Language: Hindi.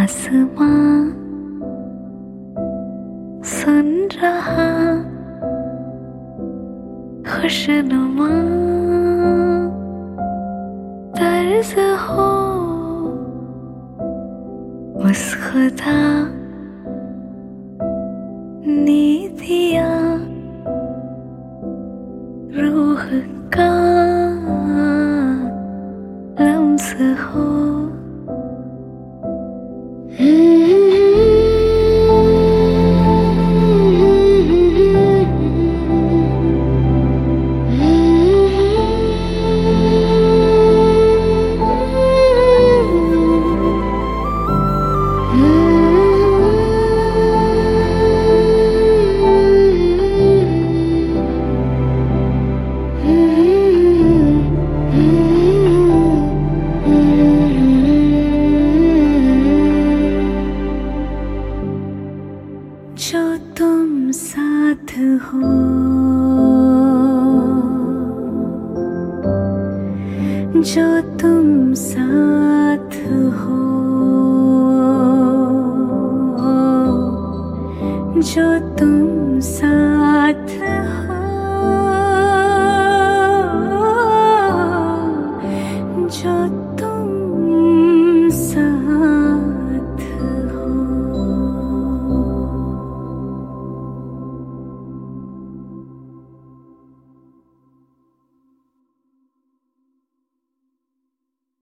आसमां सुन रहा खुशनुमा तर्ज हो उस खुदा ने दिया रूह का लम्स हो। जो तुम साथ हो, जो तुम साथ हो, जो तुम साथ